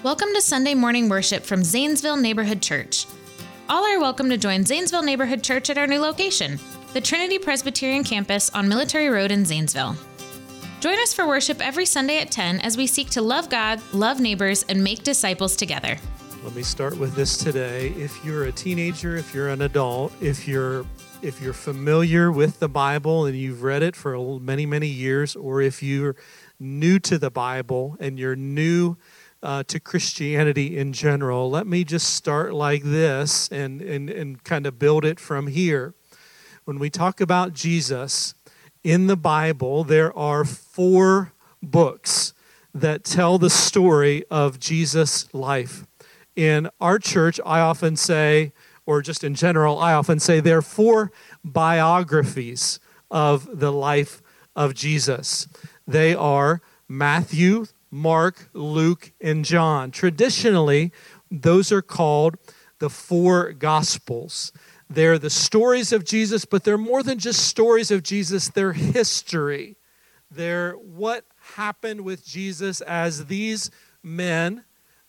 Welcome to Sunday morning worship from Zanesville Neighborhood Church. All are welcome to join Zanesville Neighborhood Church at our new location, the Trinity Presbyterian Campus on Military Road in Zanesville. Join us for worship every Sunday at 10 as we seek to love God, love neighbors, and make disciples together. Let me start with this today. If you're a teenager, if you're an adult, if you're familiar with the Bible and you've read it for many, many years, or if you're new to the Bible and you're new to Christianity in general, let me just start like this and kind of build it from here. When we talk about Jesus in the Bible, there are 4 books that tell the story of Jesus' life. In our church, I often say, or just in general, I often say there are 4 biographies of the life of Jesus. They are Matthew, Mark, Luke, and John. Traditionally, those are called the 4 Gospels. They're the stories of Jesus, but they're more than just stories of Jesus. They're history. They're what happened with Jesus as these men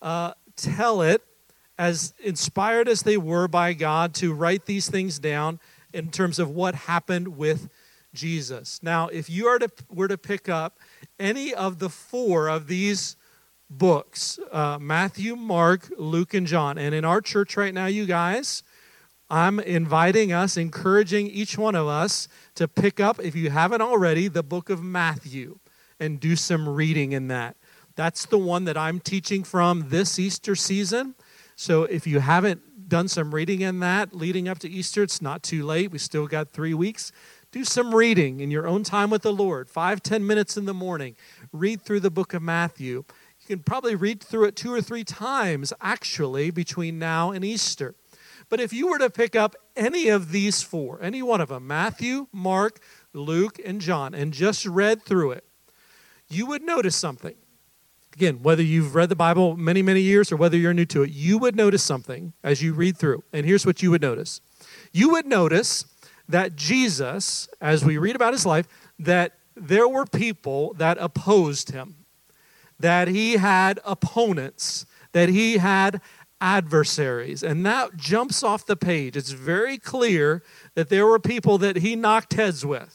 tell it, as inspired as they were by God to write these things down in terms of what happened with Jesus. Now, if you were to pick up any of the 4 of these books, Matthew, Mark, Luke, and John, and in our church right now, you guys, I'm inviting us, encouraging each one of us to pick up, if you haven't already, the book of Matthew and do some reading in that. That's the one that I'm teaching from this Easter season. So if you haven't done some reading in that leading up to Easter, it's not too late. We still got 3 weeks. Do some reading in your own time with the Lord, 5-10 minutes in the morning. Read through the book of Matthew. You can probably read through it 2 or 3 times, actually, between now and Easter. But if you were to pick up any of these 4, any one of them, Matthew, Mark, Luke, and John, and just read through it, you would notice something. Again, whether you've read the Bible many, many years or whether you're new to it, you would notice something as you read through. And here's what you would notice. You would notice that Jesus, as we read about his life, that there were people that opposed him, that he had opponents, that he had adversaries. And that jumps off the page. It's very clear that there were people that he knocked heads with.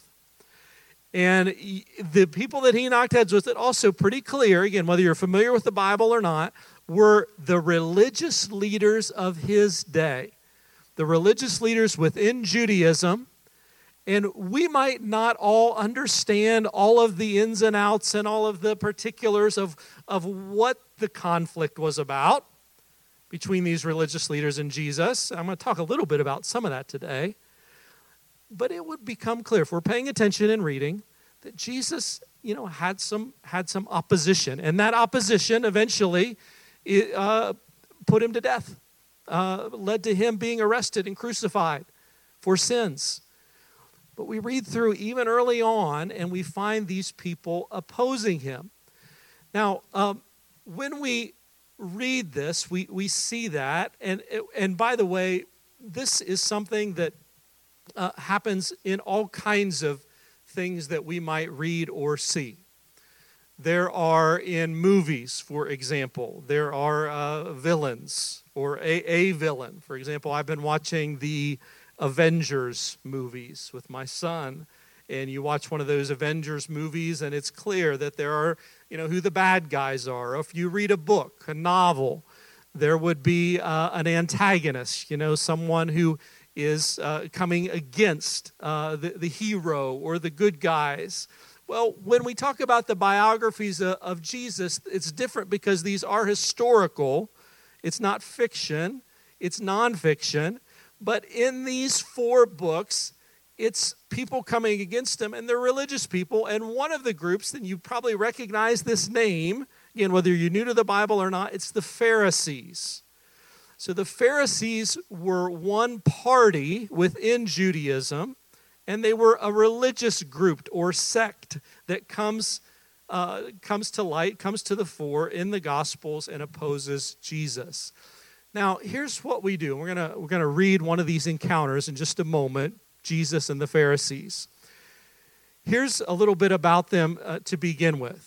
And the people that he knocked heads with, it also pretty clear, again, whether you're familiar with the Bible or not, were the religious leaders of his day. The religious leaders within Judaism. And we might not all understand all of the ins and outs and all of the particulars of what the conflict was about between these religious leaders and Jesus. I'm going to talk a little bit about some of that today. But it would become clear, if we're paying attention and reading, that Jesus, had some opposition. And that opposition eventually put him to death, led to him being arrested and crucified for sins. But we read through even early on, and we find these people opposing him. Now, when we read this, we see that. And by the way, this is something that happens in all kinds of things that we might read or see. There are in movies, for example, there are villains or a villain. For example, I've been watching the Avengers movies with my son, and you watch one of those Avengers movies, and it's clear that there are, who the bad guys are. If you read a book, a novel, there would be an antagonist, someone who is coming against the hero or the good guys. Well, when we talk about the biographies of Jesus, it's different because these are historical. It's not fiction. It's nonfiction. But in these 4 books, it's people coming against him, and they're religious people. And one of the groups, and you probably recognize this name, again, whether you're new to the Bible or not, it's the Pharisees. So the Pharisees were one party within Judaism, and they were a religious group or sect that comes to light, comes to the fore in the Gospels and opposes Jesus. Now, here's what we do. We're gonna read one of these encounters in just a moment, Jesus and the Pharisees. Here's a little bit about them to begin with.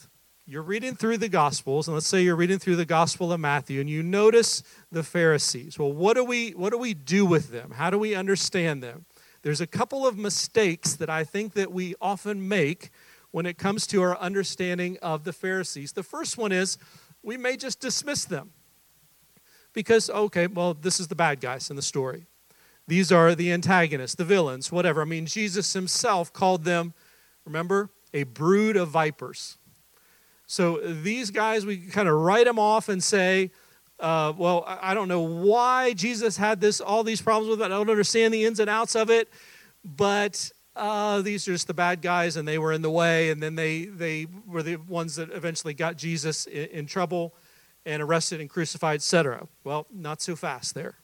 you're reading through the Gospels, and let's say you're reading through the Gospel of Matthew, and you notice the Pharisees. Well, what do we do with them? How do we understand them? There's a couple of mistakes that I think that we often make when it comes to our understanding of the Pharisees. The first one is we may just dismiss them because, okay, well, this is the bad guys in the story. These are the antagonists, the villains, whatever. I mean, Jesus himself called them, remember, a brood of vipers. So these guys, we kind of write them off and say, well, I don't know why Jesus had all these problems with it. I don't understand the ins and outs of it, but these are just the bad guys, and they were in the way, and then they were the ones that eventually got Jesus in trouble and arrested and crucified, etc. Well, not so fast there.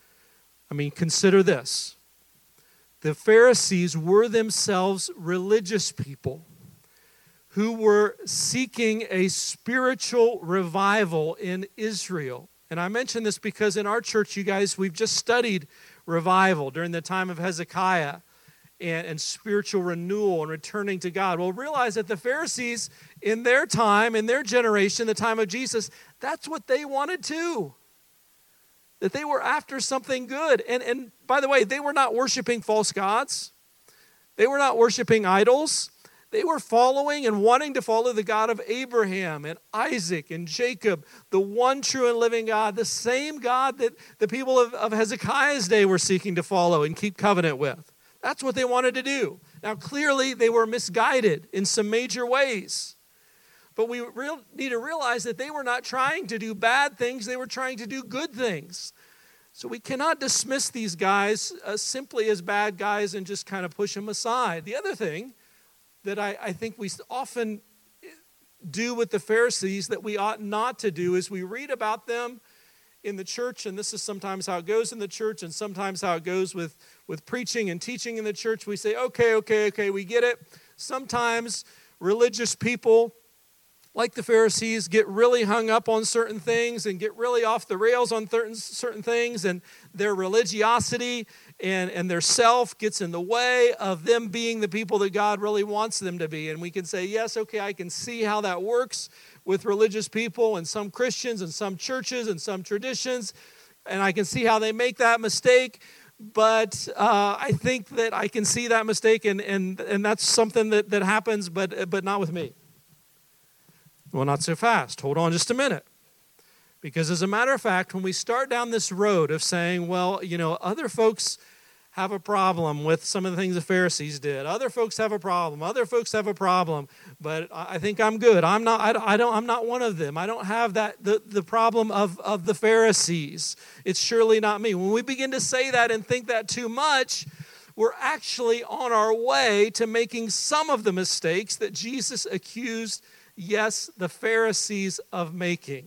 I mean, consider this. The Pharisees were themselves religious people who were seeking a spiritual revival in Israel. And I mention this because in our church, you guys, we've just studied revival during the time of Hezekiah and spiritual renewal and returning to God. Well, realize that the Pharisees in their time, in their generation, the time of Jesus, that's what they wanted too. That they were after something good. And by the way, they were not worshiping false gods. They were not worshiping idols. They were following and wanting to follow the God of Abraham and Isaac and Jacob, the one true and living God, the same God that the people of Hezekiah's day were seeking to follow and keep covenant with. That's what they wanted to do. Now, clearly, they were misguided in some major ways. But we need to realize that they were not trying to do bad things. They were trying to do good things. So we cannot dismiss these guys simply as bad guys and just kind of push them aside. The other thing that I think we often do with the Pharisees that we ought not to do is we read about them in the church, and this is sometimes how it goes in the church and sometimes how it goes with preaching and teaching in the church. We say, okay, we get it. Sometimes religious people, like the Pharisees, get really hung up on certain things and get really off the rails on certain things, and their religiosity and their self gets in the way of them being the people that God really wants them to be. And we can say, yes, okay, I can see how that works with religious people and some Christians and some churches and some traditions, and I can see how they make that mistake. But I think that I can see that mistake, and that's something that happens, but not with me. Well, not so fast. Hold on just a minute. Because as a matter of fact, when we start down this road of saying, well, other folks have a problem with some of the things the Pharisees did. Other folks have a problem. But I think I'm good. I'm not one of them. I don't have the problem of the Pharisees. It's surely not me. When we begin to say that and think that too much, we're actually on our way to making some of the mistakes that Jesus accused, yes, the Pharisees of making.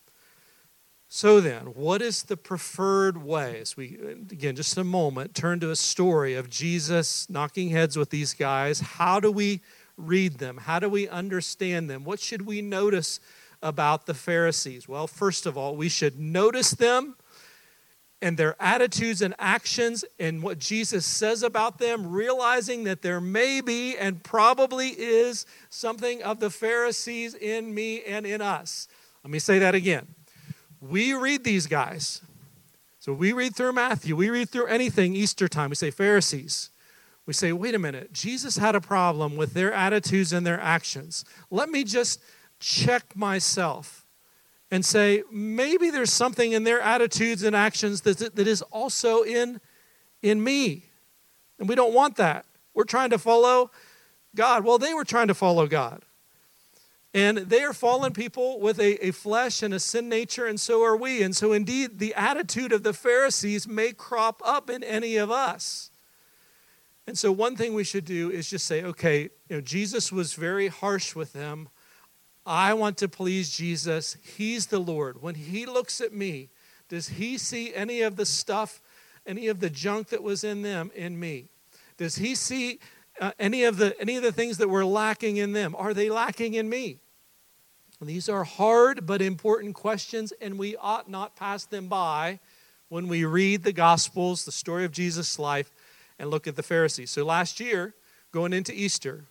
So then, what is the preferred way? As we, again, just a moment, turn to a story of Jesus knocking heads with these guys. How do we read them? How do we understand them? What should we notice about the Pharisees? Well, first of all, we should notice them and their attitudes and actions and what Jesus says about them, realizing that there may be and probably is something of the Pharisees in me and in us. Let me say that again. We read these guys. So we read through Matthew. We read through anything Easter time. We say Pharisees. We say, wait a minute. Jesus had a problem with their attitudes and their actions. Let me just check myself and say, maybe there's something in their attitudes and actions that is also in me. And we don't want that. We're trying to follow God. Well, they were trying to follow God. And they are fallen people with a flesh and a sin nature, and so are we. And so indeed, the attitude of the Pharisees may crop up in any of us. And so one thing we should do is just say, okay, Jesus was very harsh with them. I want to please Jesus. He's the Lord. When he looks at me, does he see any of the stuff, any of the junk that was in them in me? Does he see any of the things that were lacking in them? Are they lacking in me? These are hard but important questions, and we ought not pass them by when we read the Gospels, the story of Jesus' life, and look at the Pharisees. So last year, going into Easter,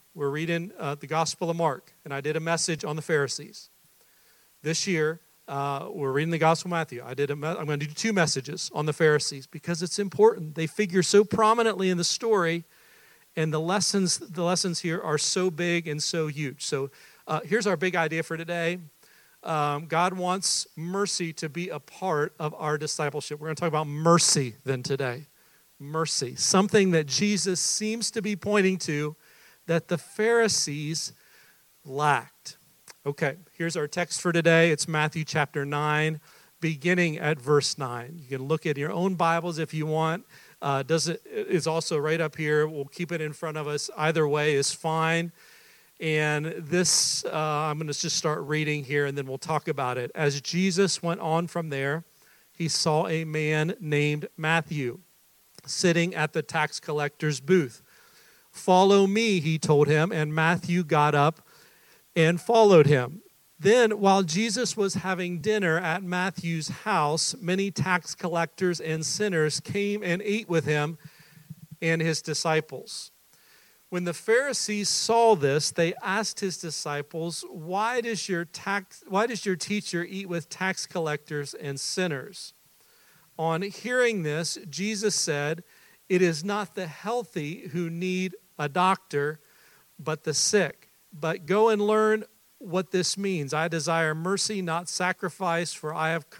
We're reading the Gospel of Mark, and I did a message on the Pharisees. This year, we're reading the Gospel of Matthew. I'm going to do 2 messages on the Pharisees because it's important. They figure so prominently in the story, and the lessons here are so big and so huge. So here's our big idea for today. God wants mercy to be a part of our discipleship. We're going to talk about mercy then today. Mercy, something that Jesus seems to be pointing to that the Pharisees lacked. Okay, here's our text for today. It's Matthew chapter 9, beginning at verse 9. You can look at your own Bibles if you want. It's also right up here. We'll keep it in front of us. Either way is fine. And this, I'm going to just start reading here, and then we'll talk about it. As Jesus went on from there, he saw a man named Matthew sitting at the tax collector's booth. "Follow me," he told him, and Matthew got up and followed him. Then, while Jesus was having dinner at Matthew's house, many tax collectors and sinners came and ate with him and his disciples. When the Pharisees saw this, they asked his disciples, why does your teacher eat with tax collectors and sinners?" On hearing this, Jesus said, "It is not the healthy who need a doctor, but the sick. But go and learn what this means. I desire mercy, not sacrifice, for I have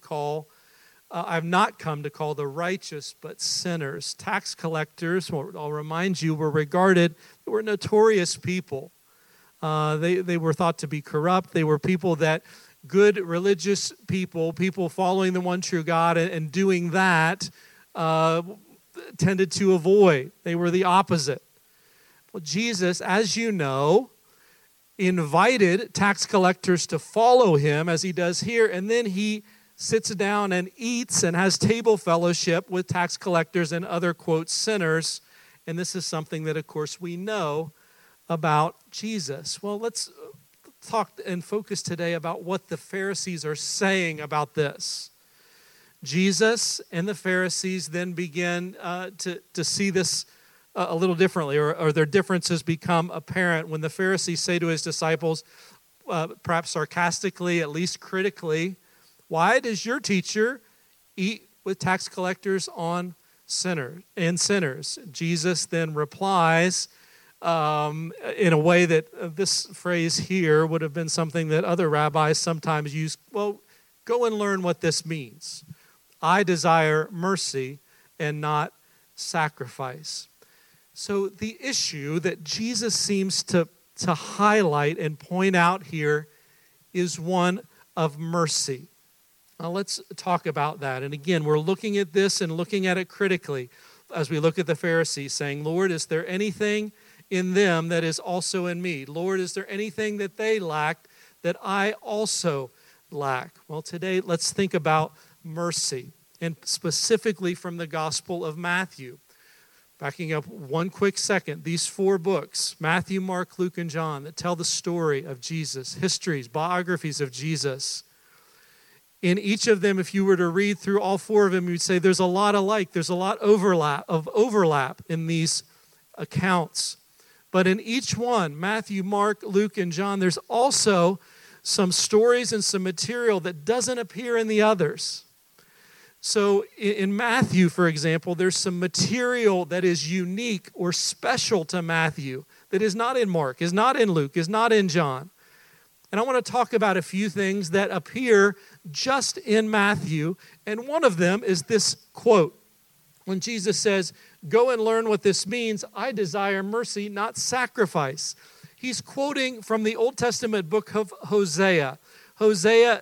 not come to call the righteous, but sinners." Tax collectors, I'll remind you, they were notorious people. They were thought to be corrupt. They were people that good religious people following the one true God and doing that tended to avoid. They were the opposite. Well, Jesus, as you know, invited tax collectors to follow him as he does here, and then he sits down and eats and has table fellowship with tax collectors and other, quote, sinners. And this is something that, of course, we know about Jesus. Well, let's talk and focus today about what the Pharisees are saying about this. Jesus and the Pharisees then begin to see this a little differently, or their differences become apparent when the Pharisees say to his disciples, perhaps sarcastically, at least critically, "Why does your teacher eat with tax collectors and sinners?" Jesus then replies in a way that this phrase here would have been something that other rabbis sometimes use. Well, go and learn what this means. I desire mercy and not sacrifice. So the issue that Jesus seems to highlight and point out here is one of mercy. Now let's talk about that. And again, we're looking at this and looking at it critically as we look at the Pharisees, saying, "Lord, is there anything in them that is also in me? Lord, is there anything that they lack that I also lack?" Well, today let's think about mercy, and specifically from the Gospel of Matthew. Backing up one quick second, these 4 books, Matthew, Mark, Luke, and John, that tell the story of Jesus, histories, biographies of Jesus. In each of them, if you were to read through all 4 of them, you'd say there's a lot alike. There's a lot of overlap in these accounts. But in each one, Matthew, Mark, Luke, and John, there's also some stories and some material that doesn't appear in the others. So in Matthew, for example, there's some material that is unique or special to Matthew that is not in Mark, is not in Luke, is not in John. And I want to talk about a few things that appear just in Matthew, and one of them is this quote. When Jesus says, "Go and learn what this means, I desire mercy, not sacrifice." He's quoting from the Old Testament book of Hosea, Hosea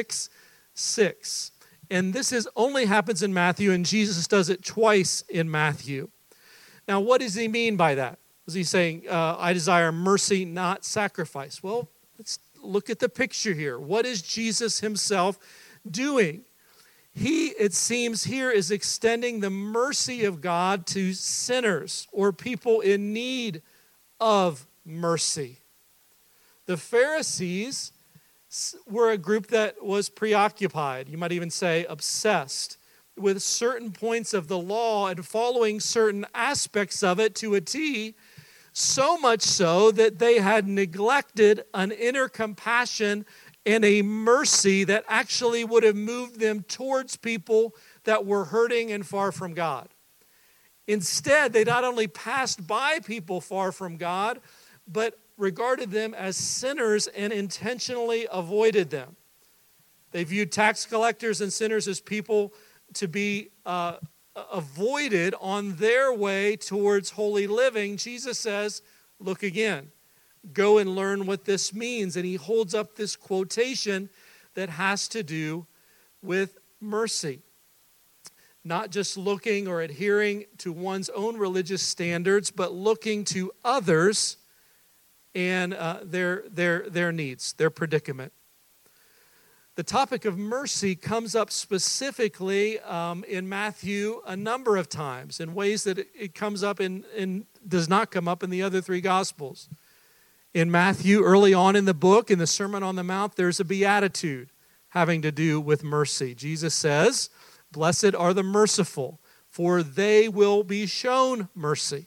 6:6. And this only happens in Matthew, and Jesus does it twice in Matthew. Now, what does he mean by that? Is he saying, I desire mercy, not sacrifice? Well, let's look at the picture here. What is Jesus himself doing? He, it seems here, is extending the mercy of God to sinners or people in need of mercy. The Pharisees were a group that was preoccupied, you might even say obsessed, with certain points of the law and following certain aspects of it to a T, so much so that they had neglected an inner compassion and a mercy that actually would have moved them towards people that were hurting and far from God. Instead, they not only passed by people far from God, but regarded them as sinners and intentionally avoided them. They viewed tax collectors and sinners as people to be avoided on their way towards holy living. Jesus says, look again. Go and learn what this means. And he holds up this quotation that has to do with mercy. Not just looking or adhering to one's own religious standards, but looking to others and their needs, their predicament. The topic of mercy comes up specifically in Matthew a number of times in ways that it comes up in does not come up in the other three Gospels. In Matthew, early on in the book, in the Sermon on the Mount, there's a beatitude having to do with mercy. Jesus says, "Blessed are the merciful, for they will be shown mercy."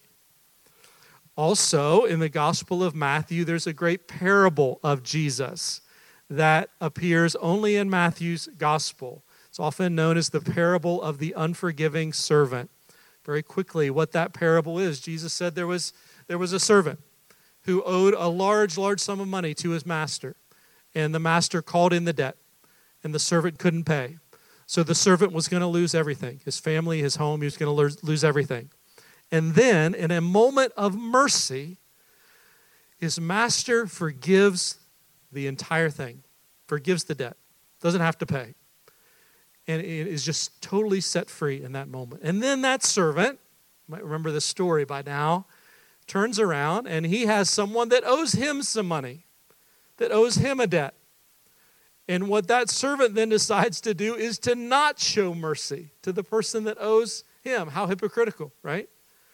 Also, in the Gospel of Matthew, there's a great parable of Jesus that appears only in Matthew's Gospel. It's often known as the parable of the unforgiving servant. Very quickly, what that parable is, Jesus said there was a servant who owed a large sum of money to his master, and the master called in the debt, and the servant couldn't pay. So the servant was going to lose everything, his family, his home, he was going to lose everything. And then, in a moment of mercy, his master forgives the entire thing, forgives the debt, doesn't have to pay. And it is just totally set free in that moment. And then that servant, you might remember this story by now, turns around and he has someone that owes him some money, that owes him a debt. And what that servant then decides to do is to not show mercy to the person that owes him. How hypocritical, right?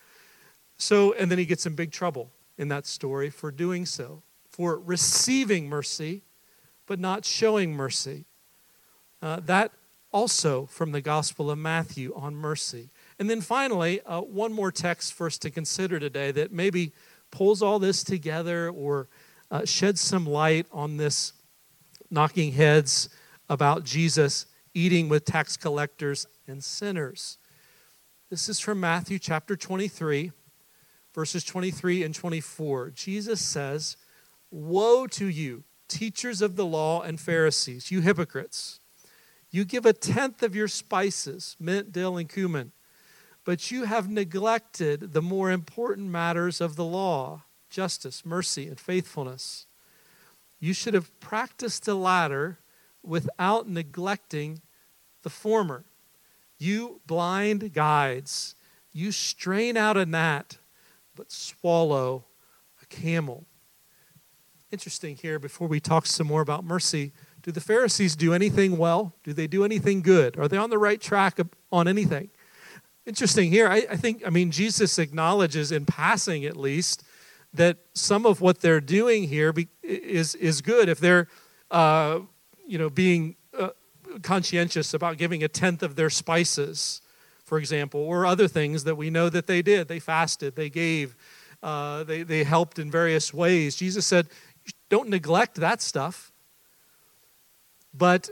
So, and then he gets in big trouble in that story for doing so, for receiving mercy, but not showing mercy. That also from the Gospel of Matthew on mercy. And then finally, one more text for us to consider today that maybe pulls all this together or sheds some light on this knocking heads about Jesus eating with tax collectors and sinners. This is from Matthew chapter 23, verses 23 and 24. Jesus says, "Woe to you, teachers of the law and Pharisees, you hypocrites! You give a tenth of your spices, mint, dill, and cumin, but you have neglected the more important matters of the law, justice, mercy, and faithfulness. You should have practiced the latter without neglecting the former. You blind guides, you strain out a gnat, but swallow a camel." Interesting here, before we talk some more about mercy, do the Pharisees do anything well? Do they do anything good? Are they on the right track on anything? Interesting here, I think Jesus acknowledges in passing at least that some of what they're doing here is good. If they're being conscientious about giving a tenth of their spices, for example, or other things that we know that they did. They fasted, they gave, they helped in various ways. Jesus said, don't neglect that stuff. But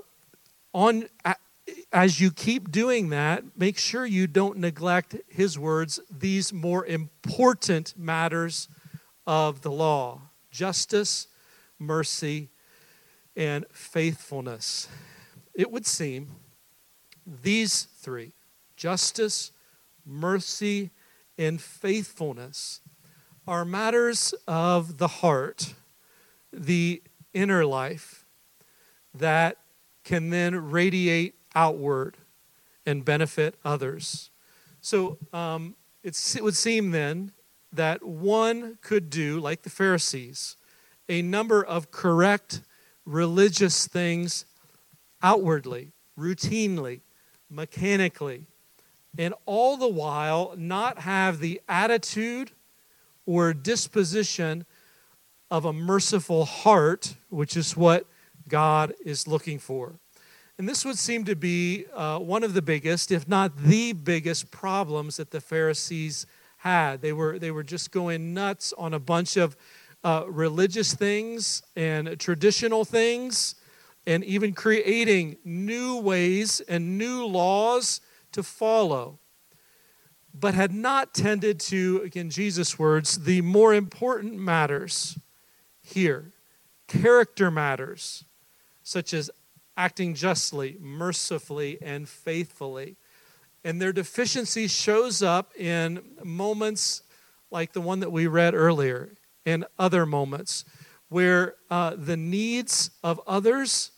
as you keep doing that, make sure you don't neglect his words, these more important matters of the law: justice, mercy, and faithfulness. It would seem these three, justice, mercy, and faithfulness, are matters of the heart, the inner life, that can then radiate outward and benefit others. So it would seem then that one could do, like the Pharisees, a number of correct religious things outwardly, routinely, mechanically, and all the while not have the attitude or disposition of a merciful heart, which is what God is looking for. And this would seem to be one of the biggest, if not the biggest, problems that the Pharisees had. They were just going nuts on a bunch of religious things and traditional things, and even creating new ways and new laws to follow, but had not tended to, again, Jesus' words, the more important matters here, character matters, such as acting justly, mercifully, and faithfully. And their deficiency shows up in moments like the one that we read earlier, and other moments where the needs of others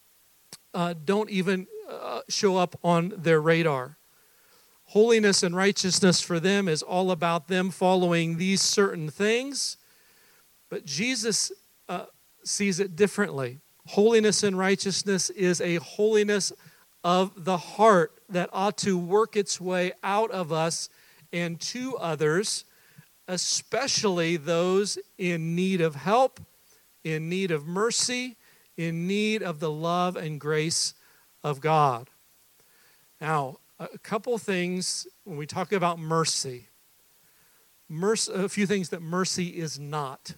don't even show up on their radar. Holiness and righteousness for them is all about them following these certain things, but Jesus sees it differently. Holiness and righteousness is a holiness of the heart that ought to work its way out of us and to others, especially those in need of help, in need of mercy, in need of the love and grace of God. Now, a couple things when we talk about mercy. A few things that mercy is not.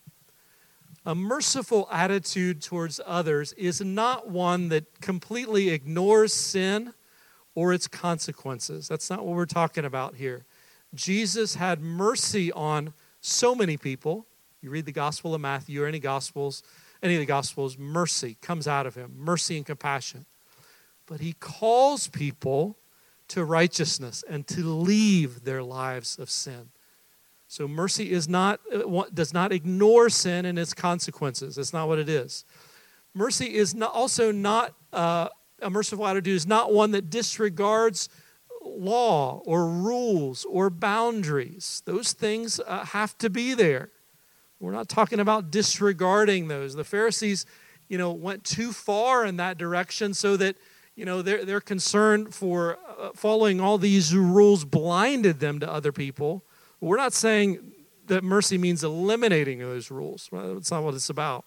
A merciful attitude towards others is not one that completely ignores sin or its consequences. That's not what we're talking about here. Jesus had mercy on so many people. You read the Gospel of Matthew or any of the Gospels, mercy comes out of him, mercy and compassion. But he calls people to righteousness and to leave their lives of sin. So mercy does not ignore sin and its consequences. That's not what it is. Mercy is also not a merciful attitude is not one that disregards law or rules or boundaries. Those things have to be there. We're not talking about disregarding those. The Pharisees, went too far in that direction, so that their concern for following all these rules blinded them to other people. We're not saying that mercy means eliminating those rules. That's not what it's about.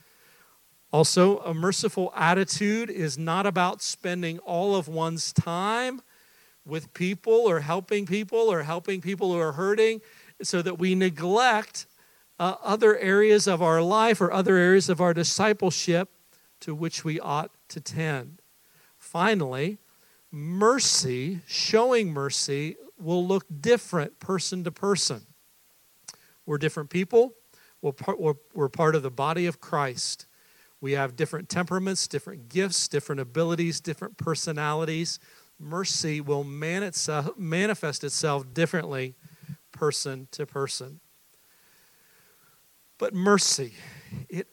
Also, a merciful attitude is not about spending all of one's time with people or helping people who are hurting, so that we neglect other areas of our life or other areas of our discipleship to which we ought to tend. Finally, showing mercy will look different person to person. We're different people. We're part of the body of Christ. We have different temperaments, different gifts, different abilities, different personalities. Mercy will manifest itself differently person to person. But mercy, it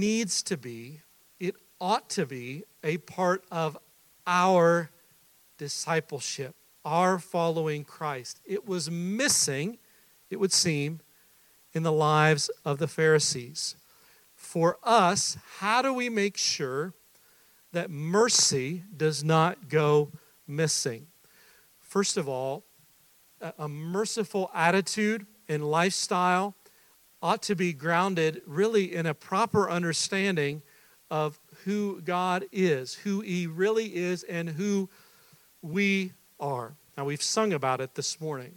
ought to be a part of our discipleship, our following Christ. It was missing, it would seem, in the lives of the Pharisees. For us, how do we make sure that mercy does not go missing? First of all, a merciful attitude and lifestyle ought to be grounded really in a proper understanding of who God is, who He really is, and who we are. Now, we've sung about it this morning.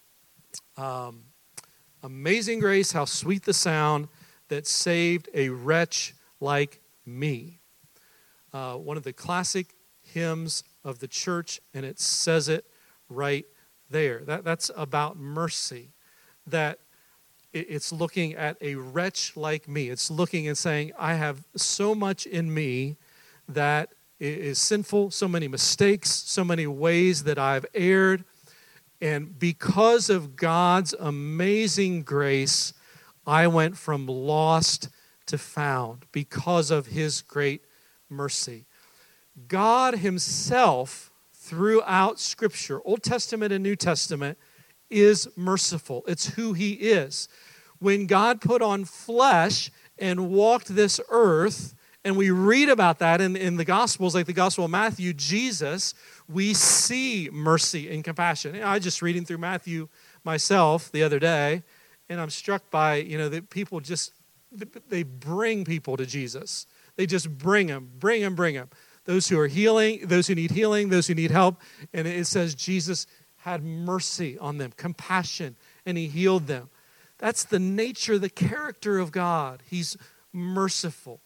Amazing grace, how sweet the sound that saved a wretch like me. One of the classic hymns of the church, and it says it right there. That's about mercy. That it's looking at a wretch like me. It's looking and saying, I have so much in me that is sinful, so many mistakes, so many ways that I've erred. And because of God's amazing grace, I went from lost to found because of His great mercy. God Himself, throughout Scripture, Old Testament and New Testament, is merciful. It's who He is. When God put on flesh and walked this earth, and we read about that in the Gospels, like the Gospel of Matthew, Jesus, we see mercy and compassion. I was just reading through Matthew myself the other day, and I'm struck by, that people they bring people to Jesus. They just bring them. Those who are healing, those who need healing, those who need help. And it says Jesus had mercy on them, compassion, and he healed them. That's the nature, the character of God. He's merciful.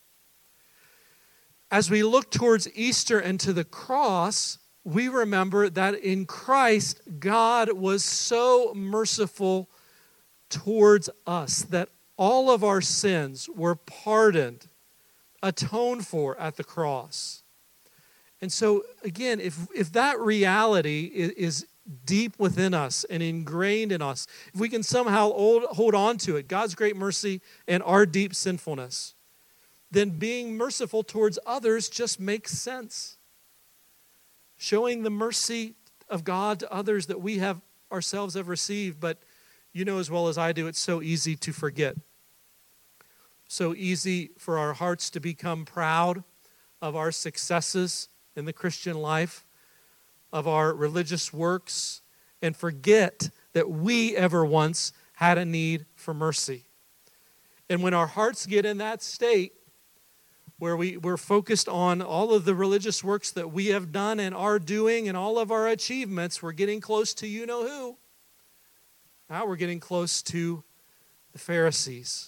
As we look towards Easter and to the cross, we remember that in Christ, God was so merciful towards us that all of our sins were pardoned, atoned for at the cross. And so, again, if that reality is deep within us and ingrained in us, if we can somehow hold on to it, God's great mercy and our deep sinfulness, then being merciful towards others just makes sense. Showing the mercy of God to others that we have ourselves have received, but you know as well as I do, it's so easy to forget. So easy for our hearts to become proud of our successes in the Christian life, of our religious works, and forget that we ever once had a need for mercy. And when our hearts get in that state, where we're focused on all of the religious works that we have done and are doing and all of our achievements, we're getting close to you-know-who. Now we're getting close to the Pharisees,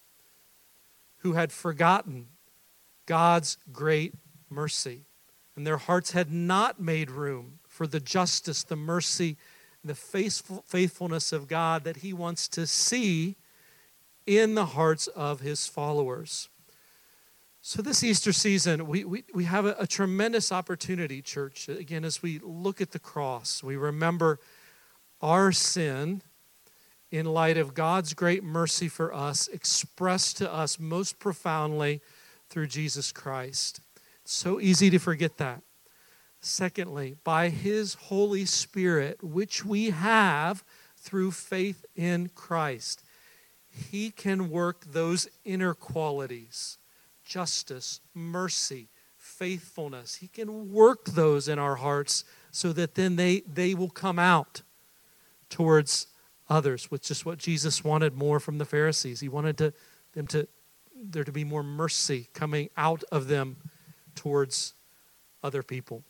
who had forgotten God's great mercy. And their hearts had not made room for the justice, the mercy, and the faithfulness of God that he wants to see in the hearts of his followers. So this Easter season, we have a tremendous opportunity, church. Again, as we look at the cross, we remember our sin in light of God's great mercy for us, expressed to us most profoundly through Jesus Christ. It's so easy to forget that. Secondly, by his Holy Spirit, which we have through faith in Christ, he can work those inner qualities, justice, mercy, faithfulness. He can work those in our hearts so that then they will come out towards others, which is what Jesus wanted more from the Pharisees. He wanted there to be more mercy coming out of them towards other people.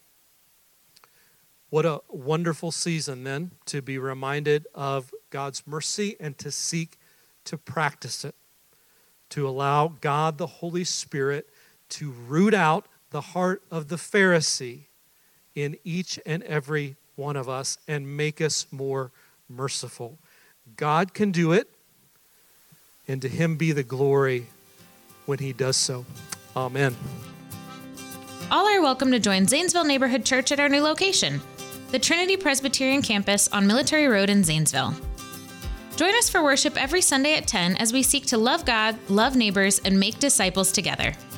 What a wonderful season then to be reminded of God's mercy and to seek to practice it, to allow God the Holy Spirit to root out the heart of the Pharisee in each and every one of us and make us more merciful. God can do it, and to him be the glory when he does so. Amen. All are welcome to join Zanesville Neighborhood Church at our new location, the Trinity Presbyterian Campus on Military Road in Zanesville. Join us for worship every Sunday at 10 as we seek to love God, love neighbors, and make disciples together.